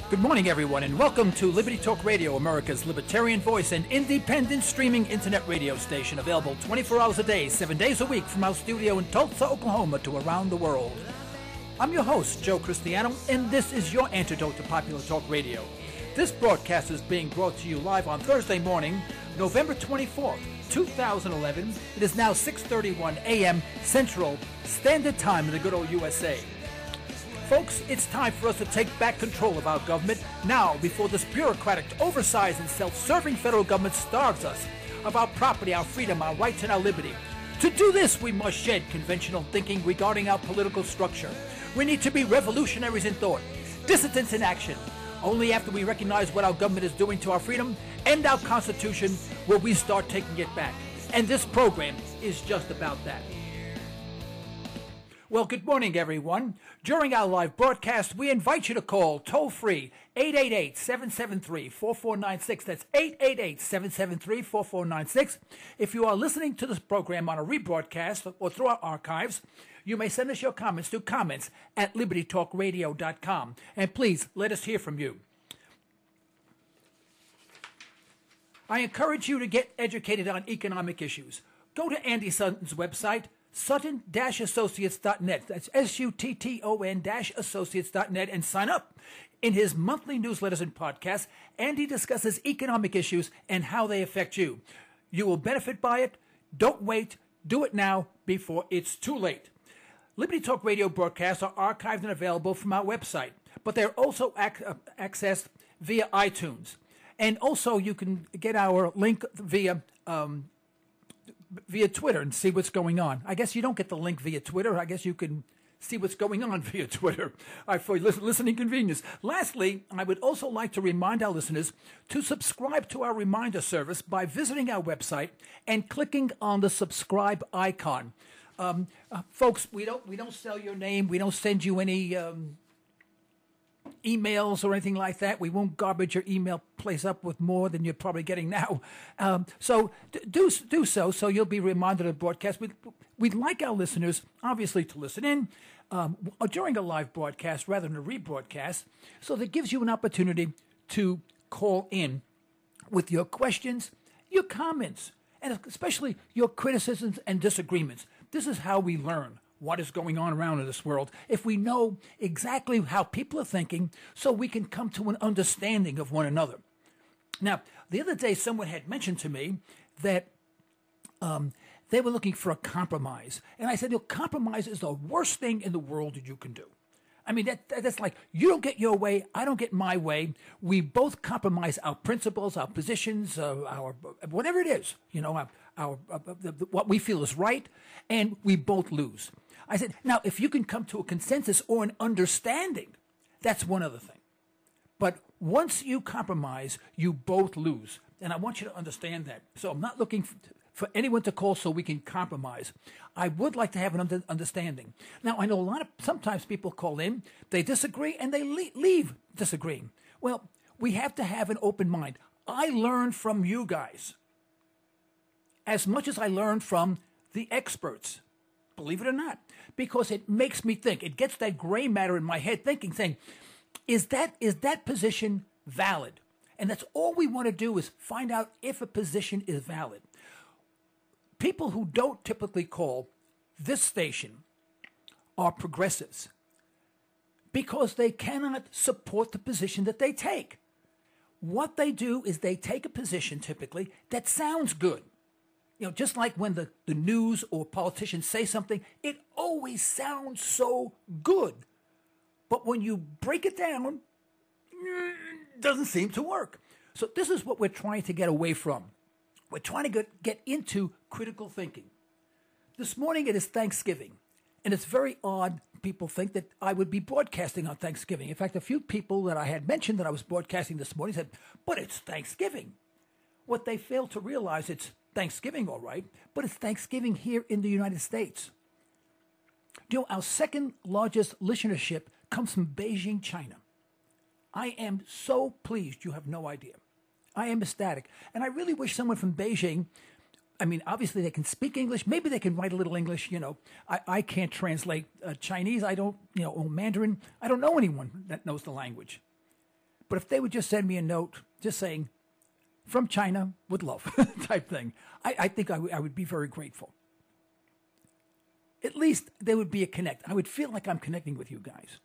Good morning, everyone, and welcome to Liberty Talk Radio, America's libertarian voice and independent streaming internet radio station, available 24 hours a day, 7 days a week from our studio in Tulsa, Oklahoma, to around the world. I'm your host, Joe Cristiano, and this is your antidote to popular talk radio. This broadcast is being brought to you live on Thursday morning, November 24th, 2011. It is now 6:31 a.m. Central Standard Time in the good old USA. Folks, it's time for us to take back control of our government now before this bureaucratic, oversized, and self-serving federal government starves us of our property, our freedom, our rights, and our liberty. To do this, we must shed conventional thinking regarding our political structure. We need to be revolutionaries in thought, dissidents in action. Only after we recognize what our government is doing to our freedom and our Constitution will we start taking it back. And this program is just about that. Well, good morning, everyone. During our live broadcast, we invite you to call toll-free 888-773-4496. That's 888-773-4496. If you are listening to this program on a rebroadcast or through our archives, you may send us your comments to comments@libertytalkradio.com. And please, let us hear from you. I encourage you to get educated on economic issues. Go to Andy Sutton's website, Sutton-Associates.net. That's Sutton-Associates.net, and sign up. In his monthly newsletters and podcasts, Andy discusses economic issues and how they affect you. You will benefit by it. Don't wait. Do it now before it's too late. Liberty Talk Radio broadcasts are archived and available from our website, but they're also accessed via iTunes. And also you can get our link via Twitter and see what's going on. I guess you don't get the link via Twitter. I guess you can see what's going on via Twitter for listening convenience. Lastly, I would also like to remind our listeners to subscribe to our reminder service by visiting our website and clicking on the subscribe icon. Folks, we don't sell your name. We don't send you any emails or anything like that. We won't garbage your email place up with more than you're probably getting now. So do so you'll be reminded of the broadcast. We'd like our listeners, obviously, to listen in during a live broadcast rather than a rebroadcast, so that gives you an opportunity to call in with your questions, your comments, and especially your criticisms and disagreements. This is how we learn what is going on around in this world, if we know exactly how people are thinking, so we can come to an understanding of one another. Now, the other day, someone had mentioned to me that they were looking for a compromise. And I said, compromise is the worst thing in the world that you can do. I mean, that's like, you don't get your way, I don't get my way. We both compromise our principles, our positions, our whatever it is, what we feel is right, and we both lose. I said, now, if you can come to a consensus or an understanding, that's one other thing. But once you compromise, you both lose. And I want you to understand that. So I'm not looking for anyone to call so we can compromise. I would like to have an understanding. Now, I know sometimes people call in, they disagree, and they leave disagreeing. Well, we have to have an open mind. I learn from you guys as much as I learn from the experts, believe it or not, because it makes me think. It gets that gray matter in my head thinking, saying, is that position valid? And that's all we want to do, is find out if a position is valid. People who don't typically call this station are progressives because they cannot support the position that they take. What they do is they take a position typically that sounds good. Just like when the news or politicians say something, it always sounds so good. But when you break it down, it doesn't seem to work. So this is what we're trying to get away from. We're trying to get into critical thinking. This morning it is Thanksgiving, and it's very odd. People think that I would be broadcasting on Thanksgiving. In fact, a few people that I had mentioned that I was broadcasting this morning said, but it's Thanksgiving. What they fail to realize, it's Thanksgiving, all right, but it's Thanksgiving here in the United States. Our second largest listenership comes from Beijing, China. I am so pleased, you have no idea. I am ecstatic. And I really wish someone from Beijing, I mean, obviously they can speak English. Maybe they can write a little English. I can't translate Chinese. I don't, or Mandarin. I don't know anyone that knows the language. But if they would just send me a note just saying, from China with love type thing, I think I would be very grateful. At least there would be a connect. I would feel like I'm connecting with you guys.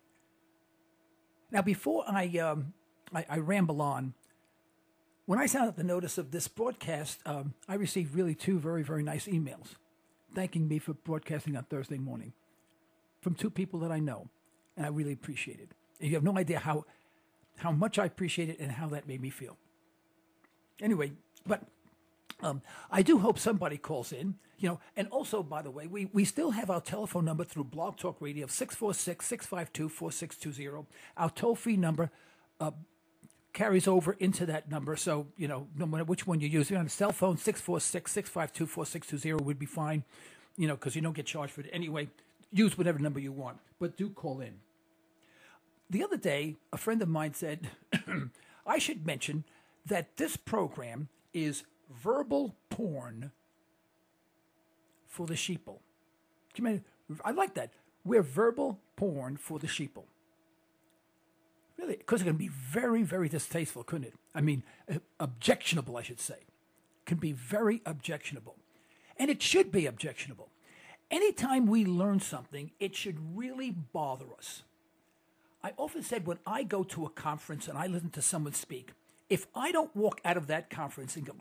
Now, before I ramble on, when I sent out the notice of this broadcast, I received really two very, very nice emails thanking me for broadcasting on Thursday morning from two people that I know, and I really appreciate it. And you have no idea how much I appreciate it and how that made me feel. Anyway, but I do hope somebody calls in, and also, by the way, we still have our telephone number through Blog Talk Radio of 646-652-4620. Our toll-free number carries over into that number, so, no matter which one you use, on a cell phone, 646-652-4620 would be fine, because you don't get charged for it anyway. Use whatever number you want, but do call in. The other day, a friend of mine said, I should mention that this program is verbal porn for the sheeple. I like that. We're verbal porn for the sheeple. Really, because it can be very, very distasteful, couldn't it? I mean, objectionable, I should say. Can be very objectionable. And it should be objectionable. Anytime we learn something, it should really bother us. I often said when I go to a conference and I listen to someone speak, if I don't walk out of that conference and go,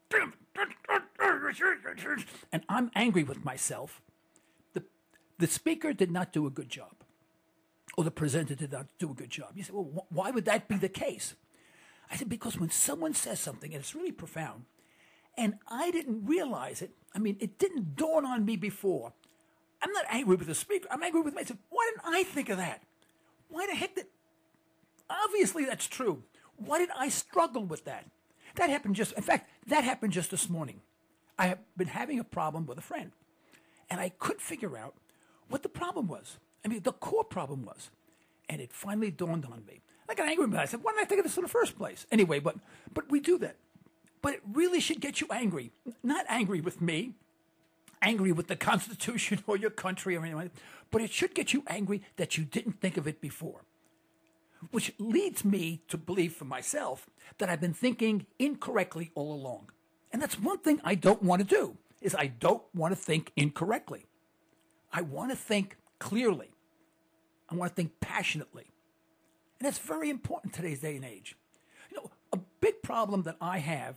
and I'm angry with myself, the speaker did not do a good job, or the presenter did not do a good job. You say, well, why would that be the case? I said, because when someone says something, and it's really profound, and I didn't realize it, it didn't dawn on me before. I'm not angry with the speaker. I'm angry with myself. Why didn't I think of that? Why the heck did... Obviously, that's true. Why did I struggle with that? That happened just this morning. I have been having a problem with a friend, and I couldn't figure out what the problem was. The core problem was. And it finally dawned on me. I got angry with myself. I said, why didn't I think of this in the first place? Anyway, but we do that. But it really should get you angry. Not angry with me, angry with the Constitution or your country or anything, but it should get you angry that you didn't think of it before. Which leads me to believe for myself that I've been thinking incorrectly all along. And that's one thing I don't want to do, is I don't want to think incorrectly. I want to think clearly. I want to think passionately. And that's very important in today's day and age. A big problem that I have,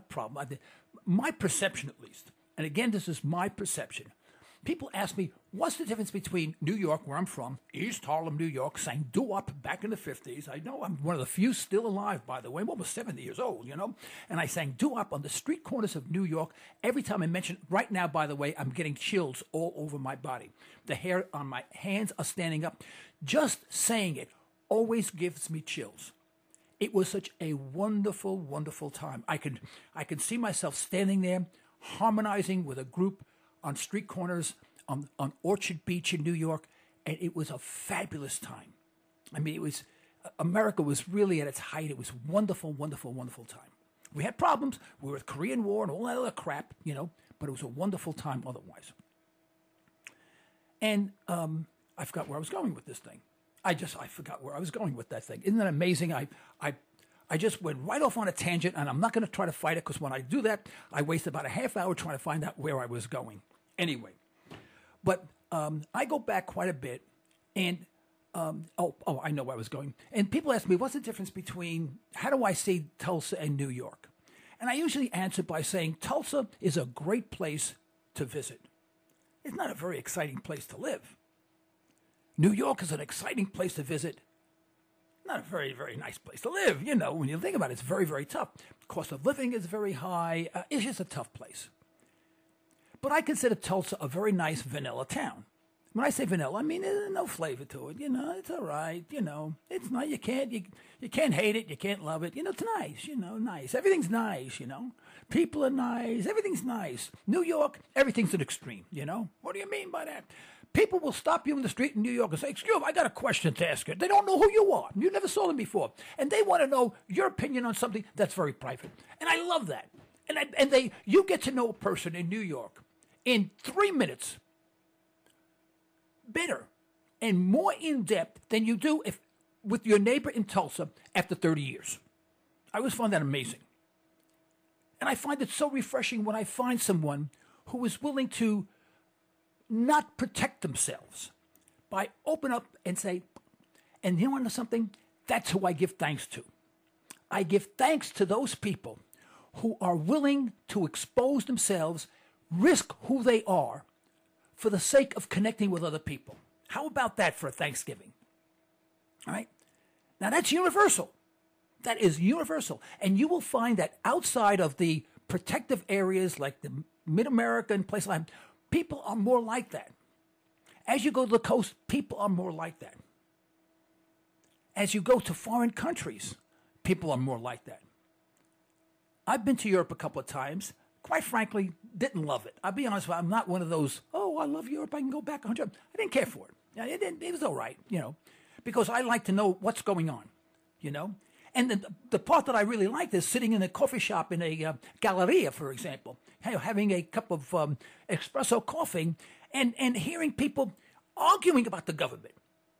my perception at least, and again, this is my perception. People ask me, what's the difference between New York, where I'm from, East Harlem, New York, sang doo-wop back in the 50s. I know I'm one of the few still alive, by the way. I'm almost 70 years old, And I sang doo-wop on the street corners of New York. Every time I mention, right now, by the way, I'm getting chills all over my body. The hair on my hands are standing up. Just saying it always gives me chills. It was such a wonderful, wonderful time. I could see myself standing there, harmonizing with a group on street corners on Orchard Beach in New York, and it was a fabulous time. America was really at its height. It was wonderful, wonderful, wonderful time. We had problems. We were at the Korean War and all that other crap, but it was a wonderful time otherwise. And I forgot where I was going with this thing. I forgot where I was going with that thing. Isn't that amazing? I just went right off on a tangent, and I'm not going to try to fight it, because when I do that, I waste about a half hour trying to find out where I was going. Anyway, but I go back quite a bit, and I know where I was going. And people ask me, what's the difference between, how do I see Tulsa and New York? And I usually answer by saying Tulsa is a great place to visit. It's not a very exciting place to live. New York is an exciting place to visit. Not a very, very nice place to live. When you think about it, it's very, very tough. Cost of living is very high. It's just a tough place. But I consider Tulsa a very nice vanilla town. When I say vanilla, there's no flavor to it. It's all right. It's not. You can't hate it. You can't love it. It's nice. Nice. Everything's nice. People are nice. Everything's nice. New York, everything's an extreme. What do you mean by that? People will stop you in the street in New York and say, excuse me, I got a question to ask you. They don't know who you are. You never saw them before. And they want to know your opinion on something that's very private. And I love that. And you get to know a person in New York in 3 minutes better and more in depth than you do if with your neighbor in Tulsa after 30 years. I always find that amazing. And I find it so refreshing when I find someone who is willing to not protect themselves by open up and say, and you want to know something? That's who I give thanks to. I give thanks to those people who are willing to expose themselves, risk who they are for the sake of connecting with other people. How about that for a Thanksgiving? All right? Now that's universal. That is universal. And you will find that outside of the protective areas like the Mid-America and places like that, people are more like that. As you go to the coast, people are more like that. As you go to foreign countries, people are more like that. I've been to Europe a couple of times. Quite frankly, didn't love it. I'll be honest with you, I'm not one of those, oh, I love Europe, I can go back 100. I didn't care for it. It was all right, because I like to know what's going on, And the part that I really liked is sitting in a coffee shop in a galleria, for example, having a cup of espresso coffee and hearing people arguing about the government.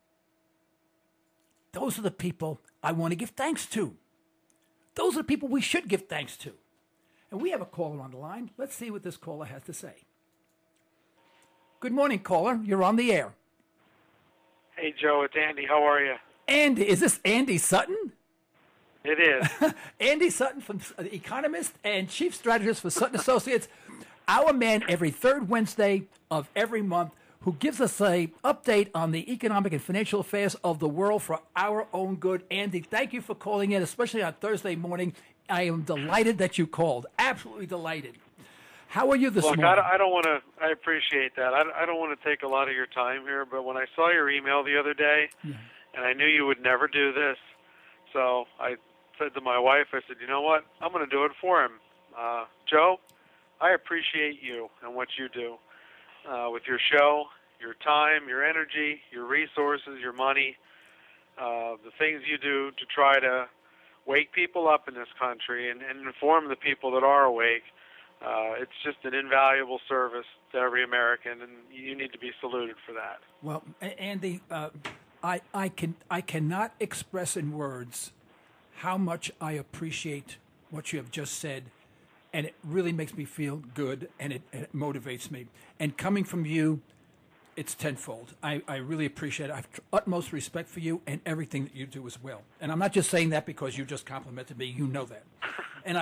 Those are the people I want to give thanks to. Those are the people we should give thanks to. And we have a caller on the line. Let's see what this caller has to say. Good morning, caller. You're on the air. Hey, Joe. It's Andy. How are you? Andy, is this Andy Sutton? It is. Andy Sutton, from The Economist and Chief Strategist for Sutton Associates. Our man every third Wednesday of every month who gives us an update on the economic and financial affairs of the world for our own good. Andy, thank you for calling in, especially on Thursday morning. I am delighted that you called. Absolutely delighted. How are you this morning? I don't want to. I appreciate that. I don't want to take a lot of your time here, but when I saw your email the other day, and I knew you would never do this, so I said to my wife, I said, you know what? I'm going to do it for him. Joe, I appreciate you and what you do with your show, your time, your energy, your resources, your money, the things you do to try to wake people up in this country and inform the people that are awake. It's just an invaluable service to every American, and you need to be saluted for that. Well, Andy, I cannot express in words how much I appreciate what you have just said, and it really makes me feel good, and it motivates me. And coming from you, it's tenfold. I really appreciate it. I have utmost respect for you and everything that you do as well. And I'm not just saying that because you just complimented me. You know that. And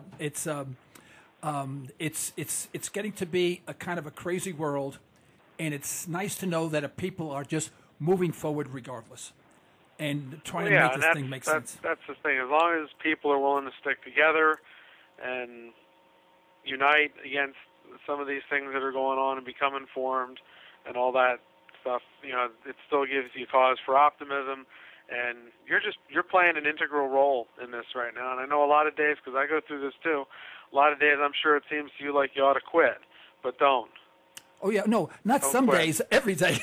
it's getting to be a kind of a crazy world, and it's nice to know that people are just moving forward regardless and trying to make this thing make sense. That's the thing. As long as people are willing to stick together and unite against some of these things that are going on and become informed and all that stuff, it still gives you cause for optimism. And you're playing an integral role in this right now. And I know a lot of days, because I go through this too, a lot of days I'm sure it seems to you like you ought to quit, but don't. Oh, yeah, no, not don't some quit. Days, every day.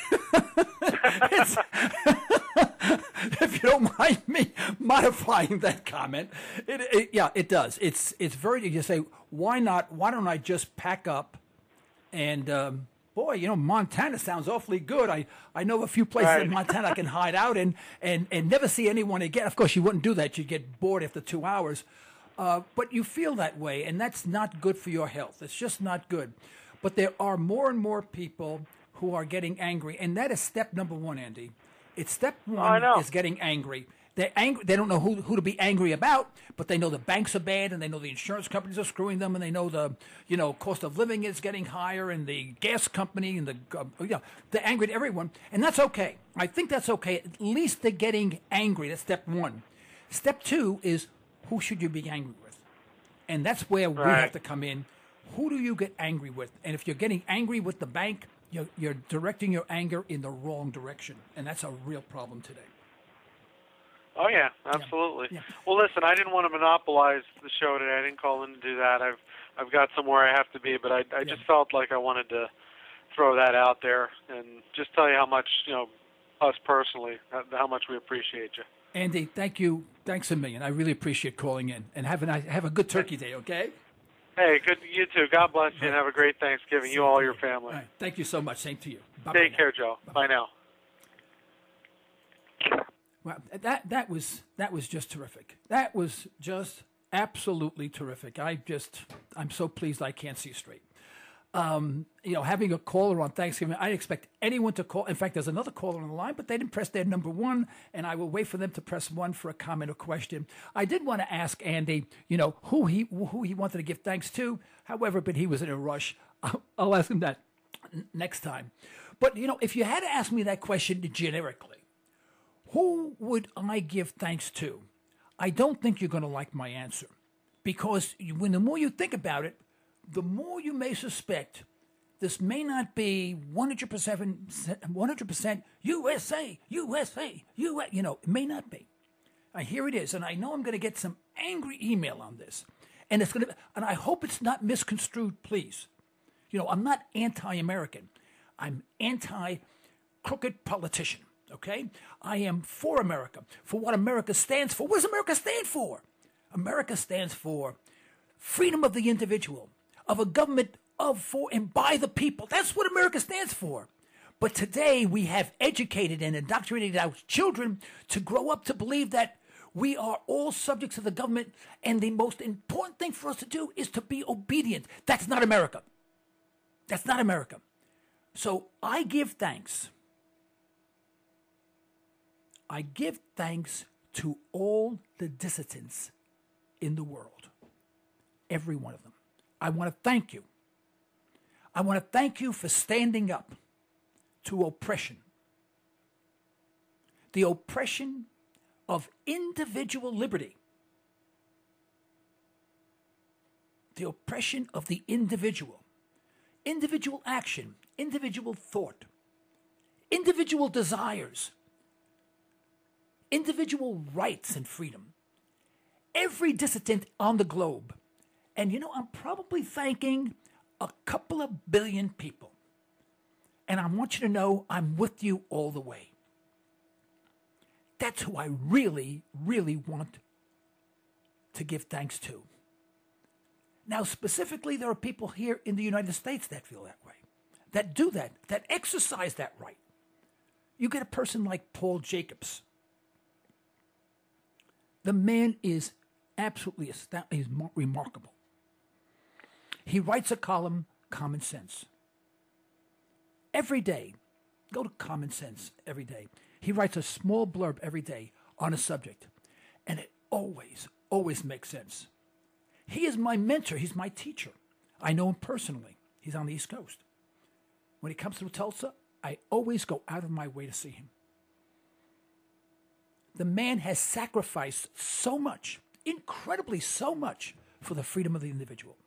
If you don't mind me modifying that comment, it does. It's very, you say, why don't I just pack up and, boy, Montana sounds awfully good. I know a few places in Montana I can hide out in and never see anyone again. Of course, you wouldn't do that. You'd get bored after 2 hours. But you feel that way, and that's not good for your health. It's just not good. But there are more and more people who are getting angry, and that is step number one, Andy. It's step one is getting angry. They're angry. They don't know who to be angry about, but they know the banks are bad, and they know the insurance companies are screwing them, and they know the cost of living is getting higher, and the gas company, and they're angry at everyone, and that's okay. I think that's okay. At least they're getting angry. That's step one. Step two is, who should you be angry with? And that's where we have to come in. Who do you get angry with? And if you're getting angry with the bank, you're directing your anger in the wrong direction, and that's a real problem today. Oh, yeah, absolutely. Yeah. Well, listen, I didn't want to monopolize the show today. I didn't call in to do that. I've got somewhere I have to be, but I just felt like I wanted to throw that out there and just tell you how much, us personally, how much we appreciate you. Andy, thank you. Thanks a million. I really appreciate calling in. And have a good Turkey Day, okay? Hey, good. You too. God bless you, and have a great Thanksgiving. You all, your family. All right. Thank you so much. Same to you. Take care, Joe. Bye now. Well, that was just terrific. That was just absolutely terrific. I'm so pleased I can't see straight. Having a caller on Thanksgiving, I expect anyone to call. In fact, there's another caller on the line, but they didn't press their number one, and I will wait for them to press one for a comment or question. I did want to ask Andy, who he wanted to give thanks to. However, but he was in a rush. I'll ask him that next time. But, if you had to ask me that question generically, who would I give thanks to? I don't think you're going to like my answer, because the more you think about it, the more you may suspect this may not be 100% USA, it may not be. Here it is, and I know I'm going to get some angry email on this, and I hope it's not misconstrued, please. I'm not anti-American. I'm anti-crooked politician. Okay? I am for America, for what America stands for. What does America stand for? America stands for freedom of the individual, of a government of, for, and by the people. That's what America stands for. But today we have educated and indoctrinated our children to grow up to believe that we are all subjects of the government, and the most important thing for us to do is to be obedient. That's not America. That's not America. So I give thanks. I give thanks to all the dissidents in the world, every one of them. I want to thank you. I want to thank you for standing up to oppression. The oppression of individual liberty. The oppression of the individual. Individual action, individual thought, individual desires, individual rights and freedom. Every dissident on the globe. And I'm probably thanking a couple of billion people. And I want you to know I'm with you all the way. That's who I really, really want to give thanks to. Now, specifically, there are people here in the United States that feel that way, that do that exercise that right. You get a person like Paul Jacobs. The man is absolutely he's remarkable. He writes a column, Common Sense. Every day, go to Common Sense every day. He writes a small blurb every day on a subject, and it always, always makes sense. He is my mentor. He's my teacher. I know him personally. He's on the East Coast. When he comes through Tulsa, I always go out of my way to see him. The man has sacrificed so much, incredibly so much, for the freedom of the individual.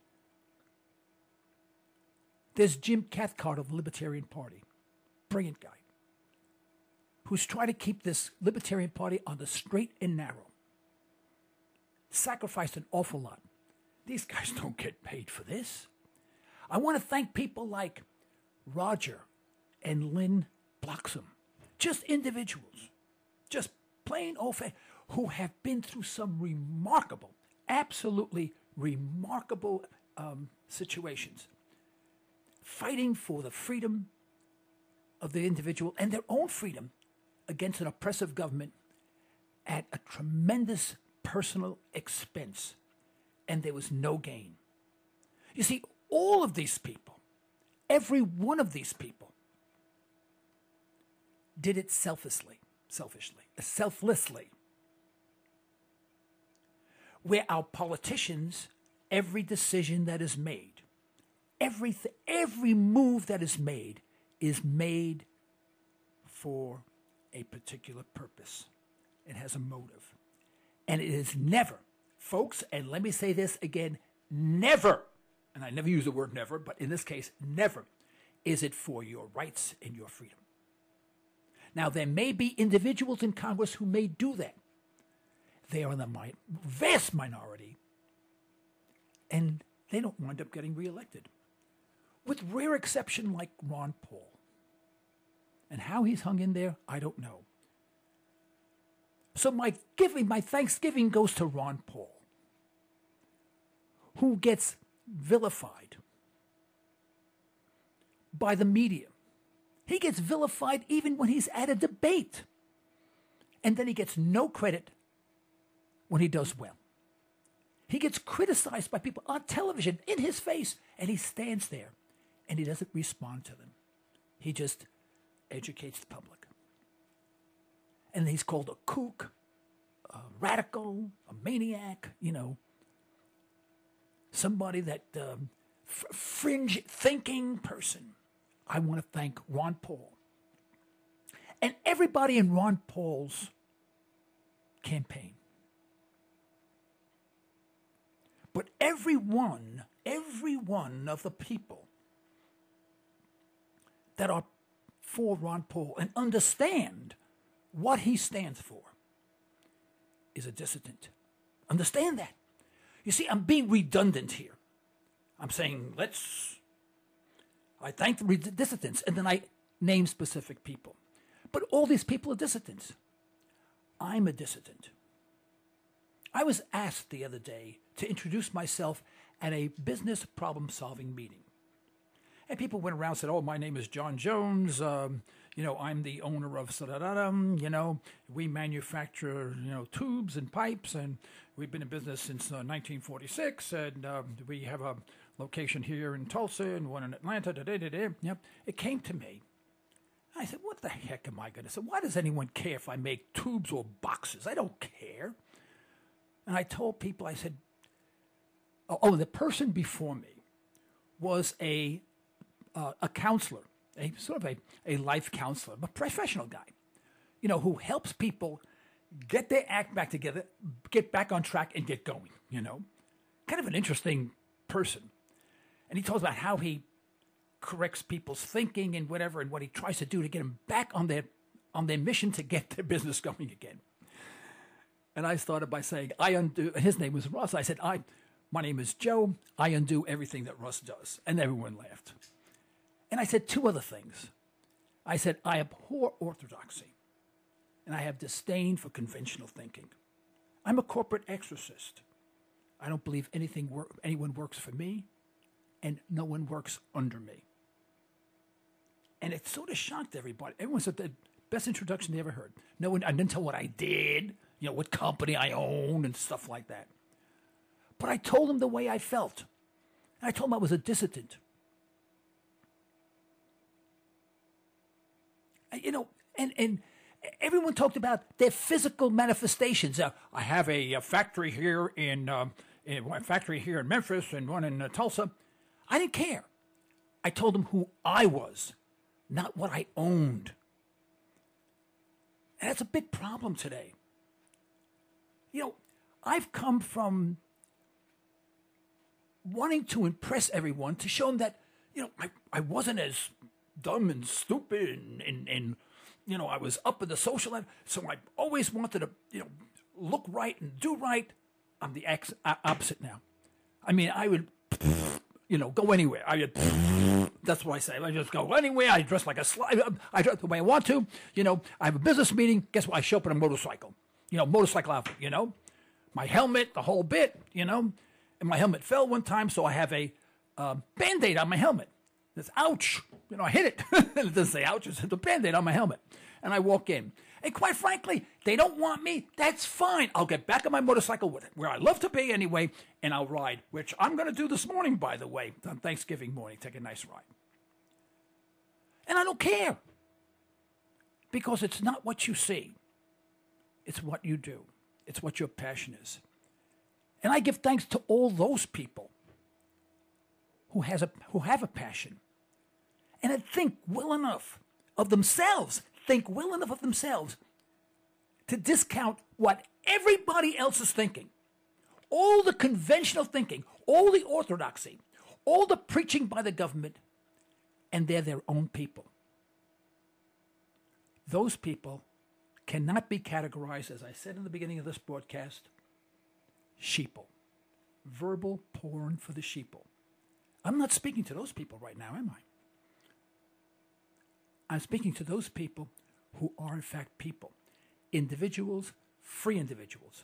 There's Jim Cathcart of the Libertarian Party, brilliant guy, who's trying to keep this Libertarian Party on the straight and narrow. Sacrificed an awful lot. These guys don't get paid for this. I want to thank people like Roger and Lynn Bloxham, just individuals, just plain old fashioned, who have been through some remarkable, absolutely remarkable situations, fighting for the freedom of the individual and their own freedom against an oppressive government at a tremendous personal expense, and there was no gain. You see, all of these people, every one of these people, did it selflessly. Where our politicians, every decision that is made, every move that is made for a particular purpose. It has a motive. And it is never, folks, and let me say this again, never, and I never use the word never, but in this case, never is it for your rights and your freedom. Now, there may be individuals in Congress who may do that. They are in the vast minority, and they don't wind up getting reelected. With rare exception like Ron Paul. And how he's hung in there, I don't know. So my thanksgiving goes to Ron Paul, who gets vilified by the media. He gets vilified even when he's at a debate. And then he gets no credit when he does well. He gets criticized by people on television in his face, and he stands there and he doesn't respond to them. He just educates the public. And he's called a kook, a radical, a maniac, somebody that fringe thinking person. I want to thank Ron Paul and everybody in Ron Paul's campaign. But every one of the people that are for Ron Paul and understand what he stands for is a dissident. Understand that. You see, I'm being redundant here. I'm saying, I thank the dissidents, and then I name specific people. But all these people are dissidents. I'm a dissident. I was asked the other day to introduce myself at a business problem-solving meeting. And people went around and said, my name is John Jones. I'm the owner of we manufacture, tubes and pipes, and we've been in business since 1946, and we have a location here in Tulsa and one in Atlanta. Yep. It came to me. I said, what the heck am I going to say? Why does anyone care if I make tubes or boxes? I don't care. And I told people, I said, the person before me was a counselor, a sort of a life counselor, a professional guy, who helps people get their act back together, get back on track, and get going, Kind of an interesting person. And he talks about how he corrects people's thinking and whatever, and what he tries to do to get them back on their mission to get their business going again. And I started by saying, his name was Russ. I said, my name is Joe. I undo everything that Russ does. And everyone laughed. And I said two other things. I said, I abhor orthodoxy, and I have disdain for conventional thinking. I'm a corporate exorcist. I don't believe anyone works for me, and no one works under me. And it sort of shocked everybody. Everyone said the best introduction they ever heard. No one, I didn't tell what I did, what company I own and stuff like that. But I told them the way I felt. And I told them I was a dissident. And everyone talked about their physical manifestations. I have a factory here in Memphis and one in Tulsa. I didn't care. I told them who I was, not what I owned. And that's a big problem today. I've come from wanting to impress everyone, to show them that, I wasn't as dumb and stupid and I was up in the social end. So I always wanted to, look right and do right. I'm the opposite now. I mean, I would, go anywhere. That's what I say. I just go anywhere. I dress like a I dress the way I want to. I have a business meeting. Guess what? I show up in a motorcycle. Motorcycle outfit, My helmet, the whole bit, And my helmet fell one time, so I have a Band-Aid on my helmet. It's ouch. I hit it. It doesn't say ouch. It's a Band-Aid on my helmet. And I walk in. And quite frankly, they don't want me. That's fine. I'll get back on my motorcycle where I love to be anyway, and I'll ride, which I'm going to do this morning, by the way, on Thanksgiving morning. Take a nice ride. And I don't care. Because it's not what you see. It's what you do. It's what your passion is. And I give thanks to all those people who have a passion and that think well enough of themselves to discount what everybody else is thinking. All the conventional thinking, all the orthodoxy, all the preaching by the government, and they're their own people. Those people cannot be categorized, as I said in the beginning of this broadcast, sheeple. Verbal porn for the sheeple. I'm not speaking to those people right now, am I? I'm speaking to those people who are in fact people. Individuals, free individuals.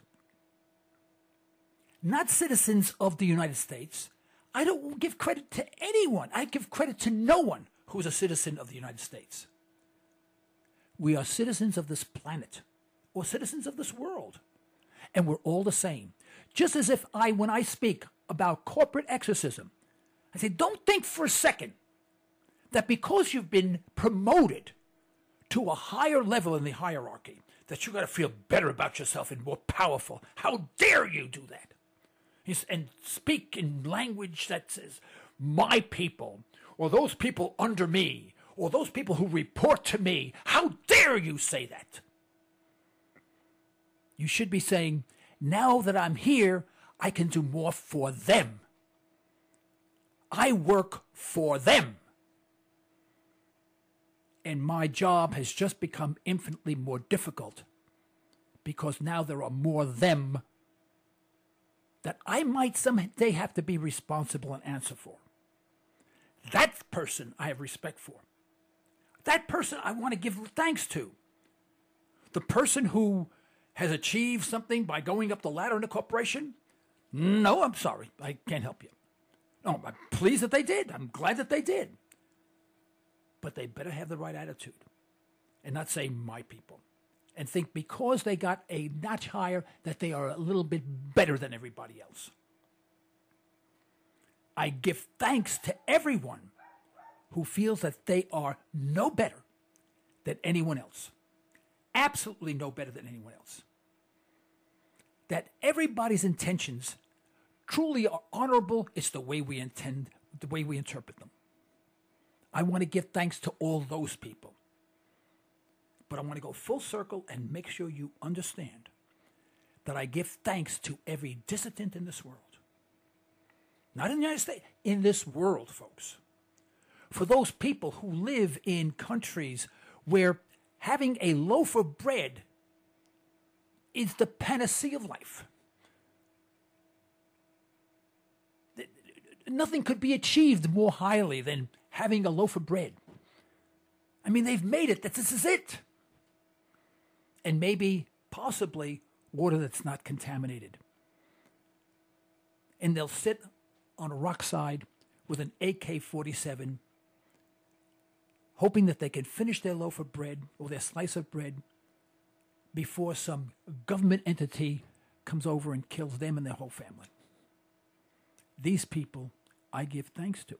Not citizens of the United States. I don't give credit to anyone. I give credit to no one who is a citizen of the United States. We are citizens of this planet. or citizens of this world. And we're all the same. Just as if when I speak about corporate exorcism, I say, don't think for a second that because you've been promoted to a higher level in the hierarchy, that you got to feel better about yourself and more powerful. How dare you do that? And speak in language that says, my people, or those people under me, or those people who report to me. How dare you say that? You should be saying, now that I'm here, I can do more for them. I work for them. And my job has just become infinitely more difficult because now there are more them that I might someday have to be responsible and answer for. That person I have respect for. That person I want to give thanks to. The person who has achieved something by going up the ladder in a corporation? No, I'm sorry. I can't help you. No, I'm pleased that they did. I'm glad that they did. But they better have the right attitude and not say my people and think because they got a notch higher that they are a little bit better than everybody else. I give thanks to everyone who feels that they are no better than anyone else. Absolutely no better than anyone else. That everybody's intentions truly are honorable. It's the way we intend, the way we interpret them. I want to give thanks to all those people. But I want to go full circle and make sure you understand that I give thanks to every dissident in this world. Not in the United States, in this world, folks. For those people who live in countries where having a loaf of bread is the panacea of life. Nothing could be achieved more highly than having a loaf of bread. I mean, they've made it that this is it. And maybe, possibly, water that's not contaminated. And they'll sit on a rock side with an AK-47, hoping that they can finish their loaf of bread or their slice of bread before some government entity comes over and kills them and their whole family. These people I give thanks to.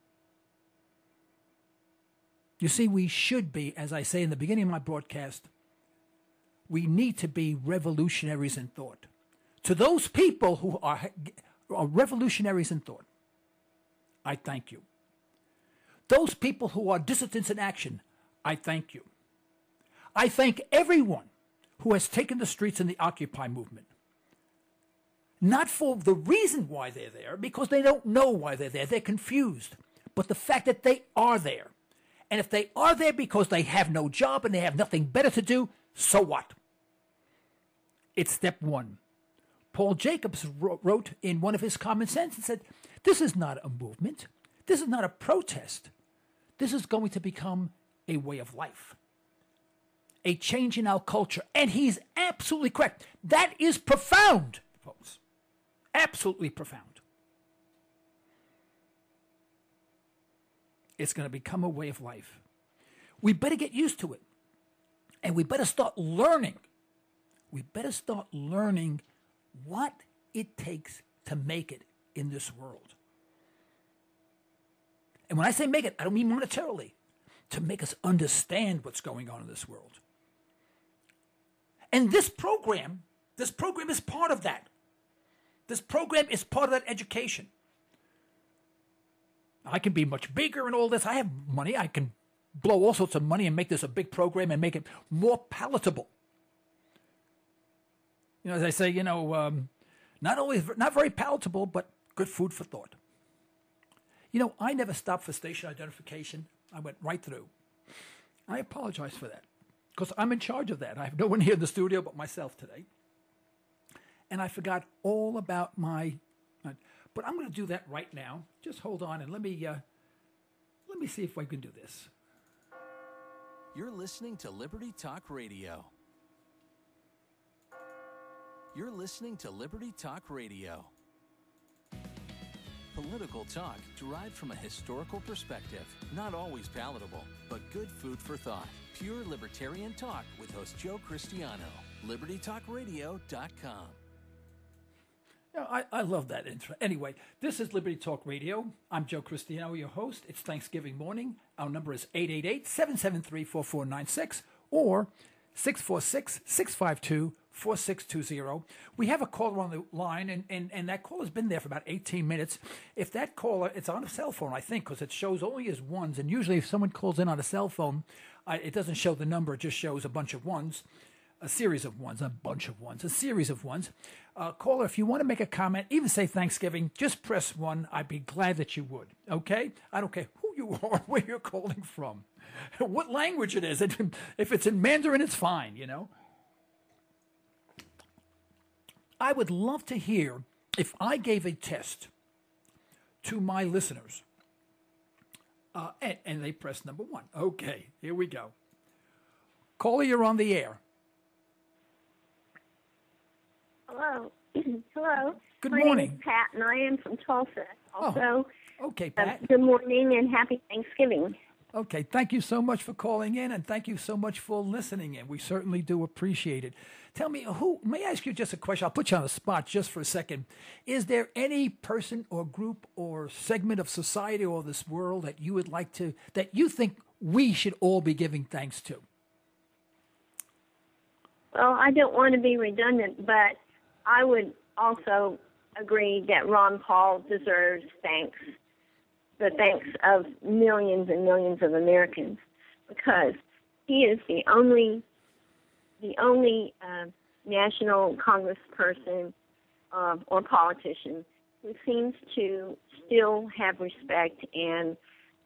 You see, we should be, as I say in the beginning of my broadcast, we need to be revolutionaries in thought. To those people who are revolutionaries in thought, I thank you. Those people who are dissidents in action, I thank you. I thank everyone who has taken the streets in the Occupy movement. Not for the reason why they're there, because they don't know why they're there. They're confused. But the fact that they are there. And if they are there because they have no job and they have nothing better to do, so what? It's step one. Paul Jacobs wrote in one of his Common Sense and said, this is not a movement. This is not a protest. This is going to become a way of life. A change in our culture. And he's absolutely correct. That is profound, folks. Absolutely profound. It's going to become a way of life. We better get used to it. And we better start learning. We better start learning what it takes to make it in this world. And when I say make it, I don't mean monetarily. To make us understand what's going on in this world. And this program is part of that. This program is part of that education. I can be much bigger and all this. I have money. I can blow all sorts of money and make this a big program and make it more palatable. You know, as I say, not very palatable, but good food for thought. You know, I never stopped for station identification. I went right through. I apologize for that because I'm in charge of that. I have no one here in the studio but myself today. And I forgot all about but I'm going to do that right now. Just hold on and let me see if I can do this. You're listening to Liberty Talk Radio. You're listening to Liberty Talk Radio. Political talk derived from a historical perspective, not always palatable, but good food for thought. Pure libertarian talk with host Joe Cristiano. LibertyTalkRadio.com. I love that intro. Anyway, this is Liberty Talk Radio. I'm Joe Cristiano, your host. It's Thanksgiving morning. Our number is 888-773-4496 or 646-652-4620. We have a caller on the line, and that caller's been there for about 18 minutes. If that caller, it's on a cell phone, I think, because it shows only as ones. And usually if someone calls in on a cell phone, it doesn't show the number. It just shows a bunch of ones. A series of ones, a bunch of ones, a series of ones. Caller, if you want to make a comment, even say Thanksgiving, just press 1. I'd be glad that you would, okay? I don't care who you are, where you're calling from, what language it is. If it's in Mandarin, it's fine, you know? I would love to hear if I gave a test to my listeners, and they press number 1. Okay, here we go. Caller, you're on the air. Hello. Hello. Good My morning. name is Pat, and I am from Tulsa. Also, okay, Pat. good morning and happy Thanksgiving. Okay, thank you so much for calling in, and thank you so much for listening in. We certainly do appreciate it. Tell me, may I ask you just a question? I'll put you on the spot just for a second. Is there any person or group or segment of society or this world that you would like to, that you think we should all be giving thanks to? Well, I don't want to be redundant, but I would also agree that Ron Paul deserves thanks, the thanks of millions and millions of Americans, because he is the only national congressperson or politician who seems to still have respect and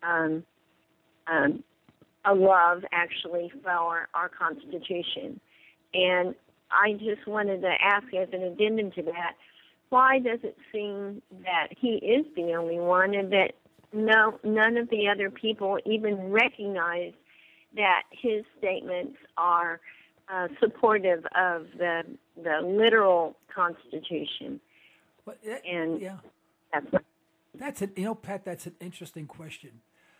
a love, actually, for our Constitution. And I just wanted to ask, as an addendum to that, why does it seem that he is the only one and that none of the other people even recognize that his statements are supportive of the literal Constitution? But That's Pat, that's an interesting question.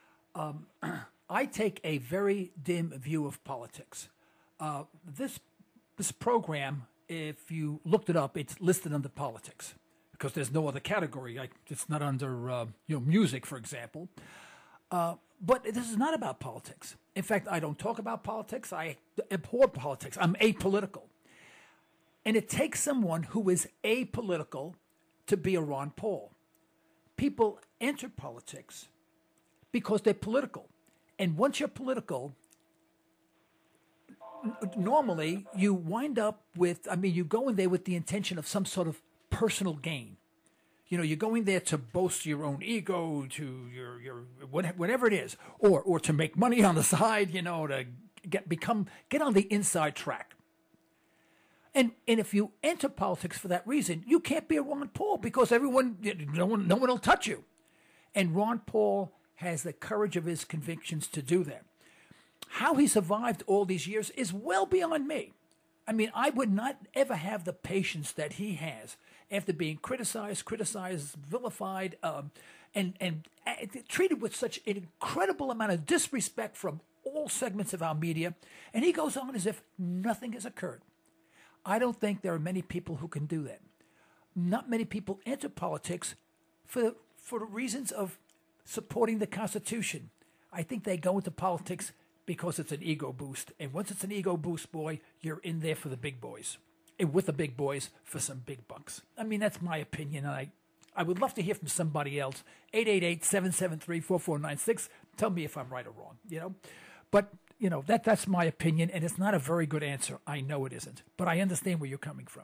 I take a very dim view of politics. This program, if you looked it up, it's listed under politics because there's no other category. It's not under music, for example. But this is not about politics. In fact, I don't talk about politics. I abhor politics. I'm apolitical. And it takes someone who is apolitical to be a Ron Paul. People enter politics because they're political. And once you're political, normally you wind up with, you go in there with the intention of some sort of personal gain. You're going there to boast your own ego, to your whatever it is, or to make money on the side, to get on the inside track. And if you enter politics for that reason, you can't be a Ron Paul because no one will touch you. And Ron Paul has the courage of his convictions to do that. How he survived all these years is well beyond me. I would not ever have the patience that he has after being criticized, vilified, and treated with such an incredible amount of disrespect from all segments of our media. And he goes on as if nothing has occurred. I don't think there are many people who can do that. Not many people enter politics for the reasons of supporting the Constitution. I think they go into politics because it's an ego boost. And once it's an ego boost, boy, you're in there for the big boys. And with the big boys for some big bucks. That's my opinion. And I would love to hear from somebody else. 888-773-4496. Tell me if I'm right or wrong, But, that's my opinion, and it's not a very good answer. I know it isn't. But I understand where you're coming from.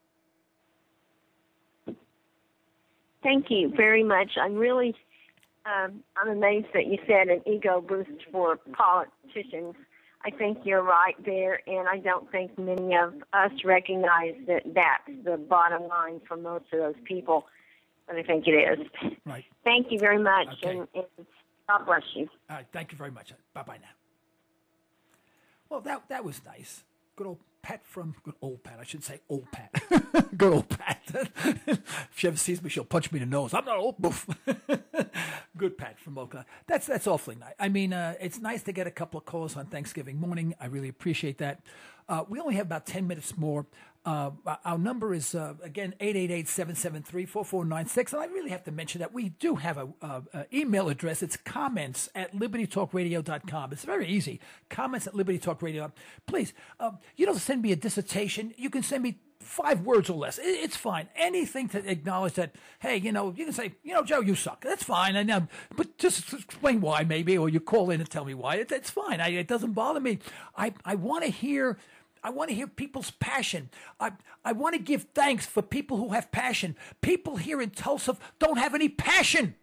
Thank you very much. I'm really... I'm amazed that you said an ego boost for politicians. I think you're right there, and I don't think many of us recognize that that's the bottom line for most of those people, but I think it is. Right. Thank you very much, okay. and God bless you. All right, thank you very much. Bye-bye now. Well, that was nice. good old Pat, I should say old Pat. Good old Pat. If she ever sees me, she'll punch me in the nose. I'm not old, boof. Good Pat from Oakland. That's awfully nice. I mean, it's nice to get a couple of calls on Thanksgiving morning. I really appreciate that. We only have about 10 minutes more. Our number is, again, 888-773-4496. And I really have to mention that we do have a email address. It's comments@libertytalkradio.com. It's very easy. Comments@libertytalkradio. Please, you don't send me a dissertation. You can send me 5 words or less. It's fine. Anything to acknowledge that, hey, you can say, Joe, you suck. That's fine. And but just explain why, maybe, or you call in and tell me why. It's fine. It doesn't bother me. I want to hear people's passion. I want to give thanks for people who have passion. People here in Tulsa don't have any passion.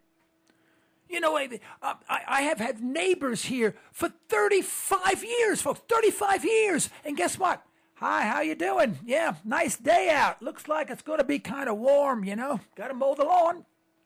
I have had neighbors here for 35 years, folks, 35 years. And guess what? Hi, how you doing? Yeah, nice day out. Looks like it's going to be kind of warm, Got to mow the lawn.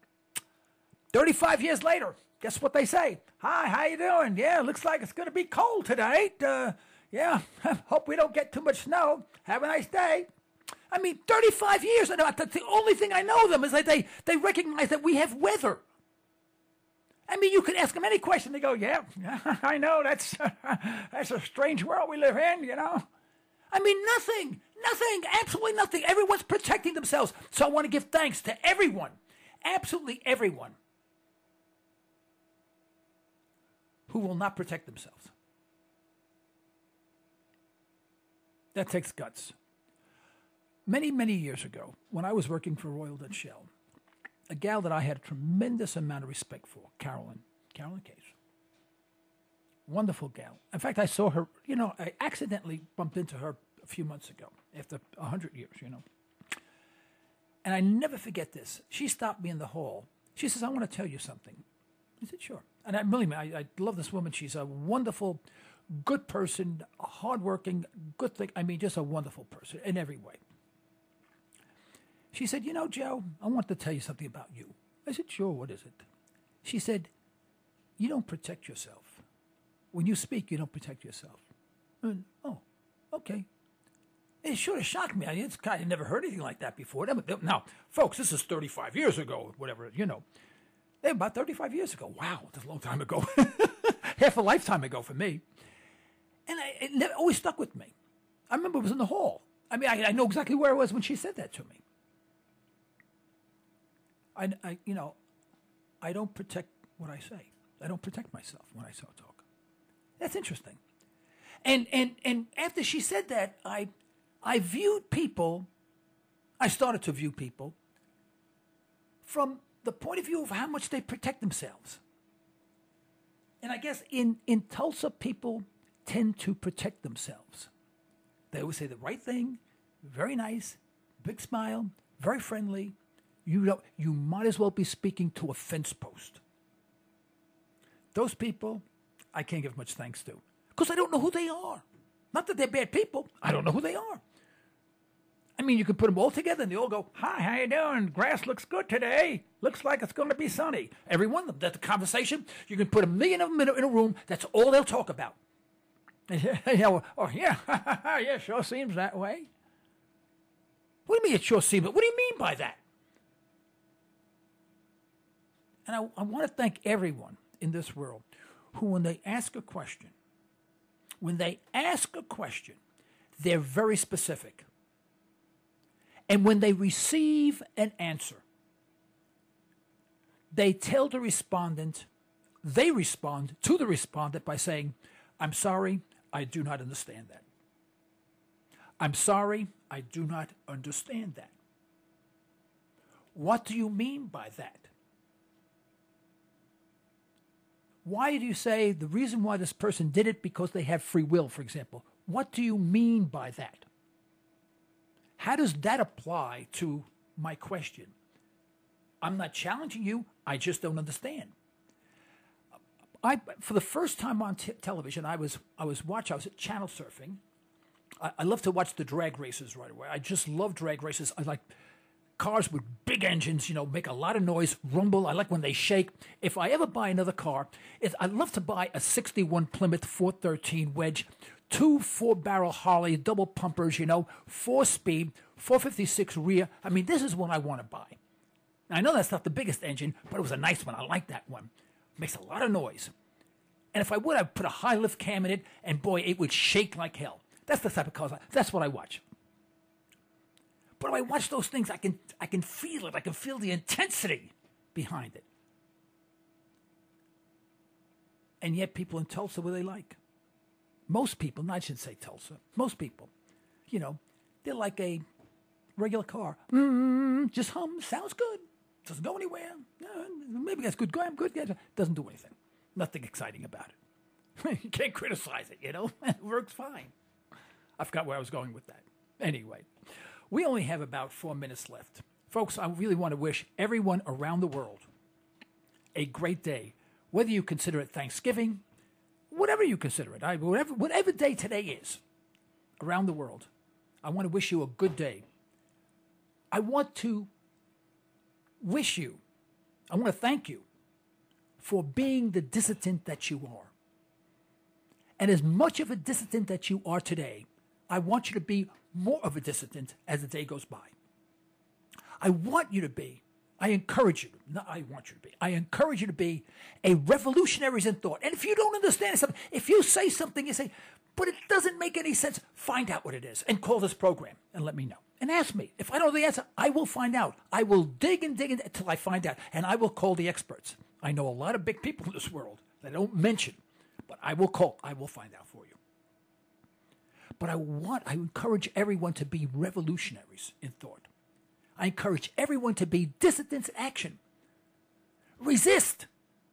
35 years later, guess what they say? Hi, how you doing? Yeah, looks like it's going to be cold today. Yeah, hope we don't get too much snow. Have a nice day. I mean, 35 years. That's the only thing I know them is that they recognize that we have weather. I mean, you could ask them any question. They go, yeah, I know. That's a strange world we live in, I mean, nothing, absolutely nothing. Everyone's protecting themselves. So I want to give thanks to everyone, absolutely everyone, who will not protect themselves. That takes guts. Many, many years ago, when I was working for Royal Dutch Shell, a gal that I had a tremendous amount of respect for, Carolyn Case. Wonderful gal. In fact, I saw her, I accidentally bumped into her a few months ago, after 100 years, And I never forget this. She stopped me in the hall. She says, I want to tell you something. I said, sure. And I love this woman. She's a wonderful, good person, hardworking, good thing. I mean, just a wonderful person in every way. She said, Joe, I want to tell you something about you. I said, sure, what is it? She said, you don't protect yourself. When you speak, you don't protect yourself. And, oh, okay. It sort of shocked me. I never heard anything like that before. Now, folks, this is 35 years ago, whatever, About 35 years ago. Wow, that's a long time ago. Half a lifetime ago for me. And it always stuck with me. I remember it was in the hall. I mean, I know exactly where I was when she said that to me. I don't protect what I say. I don't protect myself when I talk. That's interesting. And after she said that, I viewed people, I started to view people from the point of view of how much they protect themselves. And I guess in Tulsa, people tend to protect themselves. They always say the right thing, very nice, big smile, very friendly. You might as well be speaking to a fence post. Those people, I can't give much thanks to, because I don't know who they are. Not that they're bad people. I don't know who they are. I mean, you can put them all together and they all go, hi, how you doing? Grass looks good today. Looks like it's going to be sunny. Every one of them, that's the conversation. You can put 1 million of them in a room. That's all they'll talk about. Yeah, sure seems that way. What do you mean it sure seems? What do you mean by that? And I want to thank everyone in this world who, when they ask a question, they're very specific. And when they receive an answer, they tell the respondent, they respond to the respondent by saying, I'm sorry, I do not understand that. I'm sorry, I do not understand that. What do you mean by that? Why do you say the reason why this person did it because they have free will, for example? What do you mean by that? How does that apply to my question? I'm not challenging you. I just don't understand. For the first time on television, I was channel surfing. I love to watch the drag races right away. I just love drag races. I like cars with big engines, make a lot of noise, rumble. I like when they shake. If I ever buy another car, I'd love to buy a 61 Plymouth 413 Wedge 2 4-barrel Harley, double pumpers, 4-speed, 456 rear. I mean, this is what I want to buy. Now, I know that's not the biggest engine, but it was a nice one. I like that one. It makes a lot of noise. And if I would, I'd put a high lift cam in it, and boy, it would shake like hell. That's the type of cars. That's what I watch. But when I watch those things, I can feel it. I can feel the intensity behind it. And yet people in Tulsa, what do they like? Most people, I shouldn't say Tulsa, most people, they're like a regular car. Just hum, sounds good. Doesn't go anywhere. Maybe that's good. Good. Doesn't do anything. Nothing exciting about it. You can't criticize it, It works fine. I forgot where I was going with that. Anyway, we only have about 4 minutes left. Folks, I really want to wish everyone around the world a great day. Whether you consider it Thanksgiving, whatever you consider it, whatever day today is around the world, I want to wish you a good day. I want to thank you for being the dissident that you are. And as much of a dissident that you are today, I want you to be more of a dissident as the day goes by. I encourage you to be a revolutionary in thought. And if you don't understand something, if you say something, you say, but it doesn't make any sense, find out what it is and call this program and let me know. And ask me. If I don't know the answer, I will find out. I will dig until I find out. And I will call the experts. I know a lot of big people in this world that I don't mention, but I will call. I will find out for you. But I encourage everyone to be revolutionaries in thought. I encourage everyone to be dissidents in action. Resist.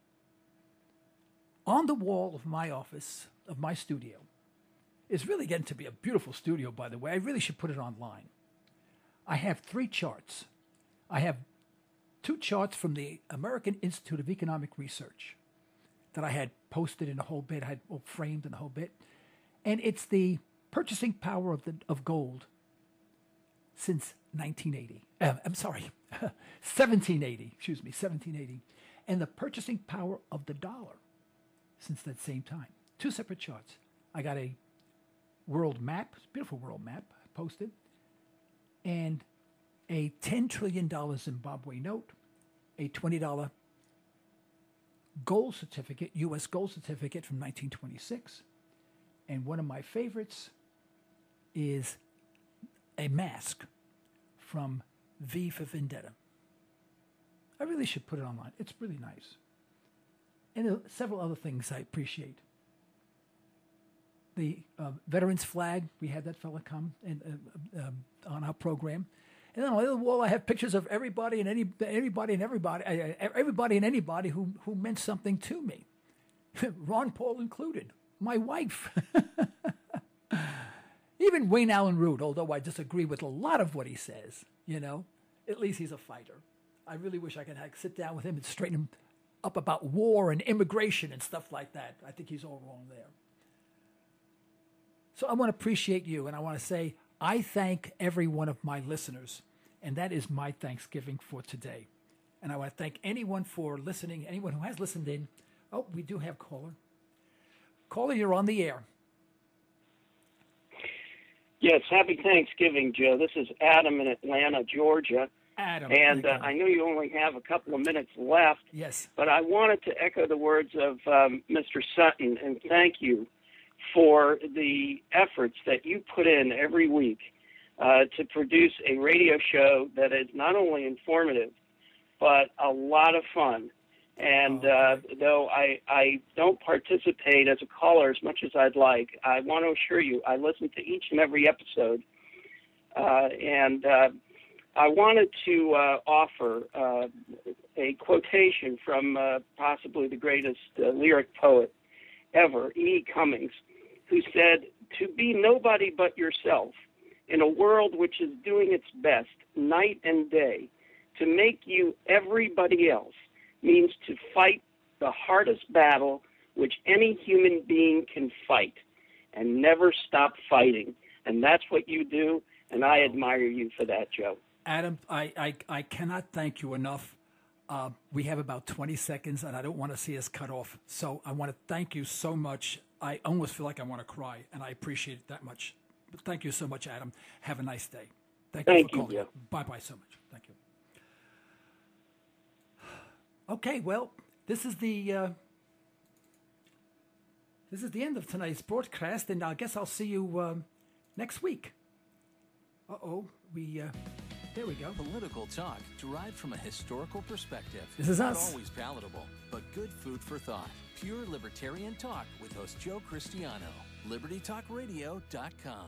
On the wall of my office, of my studio, is really getting to be a beautiful studio, by the way. I really should put it online. I have 3 charts. I have 2 charts from the American Institute of Economic Research that I had posted in a whole bit, I had framed in a whole bit. And it's the purchasing power of gold since 1980. 1780, 1780. And the purchasing power of the dollar since that same time. 2 separate charts. I got a world map, beautiful world map, posted, and a $10 trillion Zimbabwe note, a $20 gold certificate, U.S. gold certificate from 1926, and one of my favorites is a mask from V for Vendetta. I really should put it online. It's really nice. And several other things I appreciate. The veterans flag, we had that fella come on our program. And then on the other wall, I have pictures of everybody and anybody who meant something to me. Ron Paul included, my wife. Even Wayne Allen Root, although I disagree with a lot of what he says, at least he's a fighter. I really wish I could sit down with him and straighten him up about war and immigration and stuff like that. I think he's all wrong there. So I want to appreciate you, and I want to say I thank every one of my listeners, and that is my Thanksgiving for today. And I want to thank anyone for listening, anyone who has listened in. Oh, we do have caller. Caller, you're on the air. Yes, happy Thanksgiving, Joe. This is Adam in Atlanta, Georgia. Adam. And I know you only have a couple of minutes left. Yes. But I wanted to echo the words of Mr. Sutton and thank you for the efforts that you put in every week to produce a radio show that is not only informative, but a lot of fun. And though I don't participate as a caller as much as I'd like, I want to assure you I listen to each and every episode. And I wanted to offer a quotation from possibly the greatest lyric poet ever, E. Cummings, who said, "To be nobody but yourself in a world which is doing its best night and day to make you everybody else means to fight the hardest battle which any human being can fight and never stop fighting." And that's what you do, and I admire you for that, Joe. Adam, I cannot thank you enough. We have about 20 seconds, and I don't want to see us cut off. So I want to thank you so much. I almost feel like I want to cry, and I appreciate it that much. But thank you so much, Adam. Have a nice day. Thank you for calling. Bill. Bye-bye so much. Thank you. Okay, well, this is the end of tonight's broadcast, and I guess I'll see you next week. There we go. Political talk derived from a historical perspective. This is Not us. always palatable, but good food for thought. Pure libertarian talk with host Joe Cristiano. LibertyTalkRadio.com.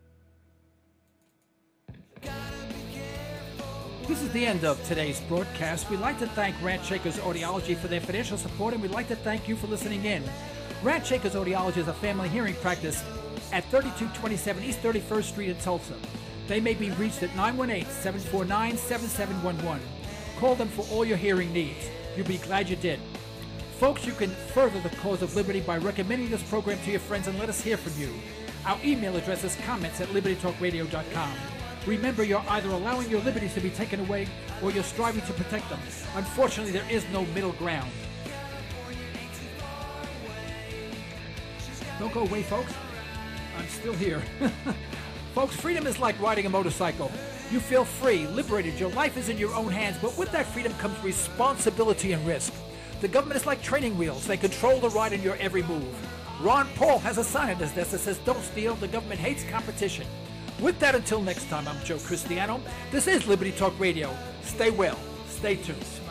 This is the end of today's broadcast. We'd like to thank Ranch Shakers Audiology for their financial support, and we'd like to thank you for listening in. Ranch Shakers Audiology is a family hearing practice at 3227 East 31st Street in Tulsa. They may be reached at 918-749-7711. Call them for all your hearing needs. You'll be glad you did. Folks, you can further the cause of liberty by recommending this program to your friends and let us hear from you. Our email address is comments@libertytalkradio.com. Remember, you're either allowing your liberties to be taken away or you're striving to protect them. Unfortunately, there is no middle ground. Don't go away, folks. I'm still here. Folks, freedom is like riding a motorcycle. You feel free, liberated, your life is in your own hands, but with that freedom comes responsibility and risk. The government is like training wheels. They control the ride in your every move. Ron Paul has a sign on his desk that says, "Don't steal, the government hates competition." With that, until next time, I'm Joe Cristiano. This is Liberty Talk Radio. Stay well, stay tuned.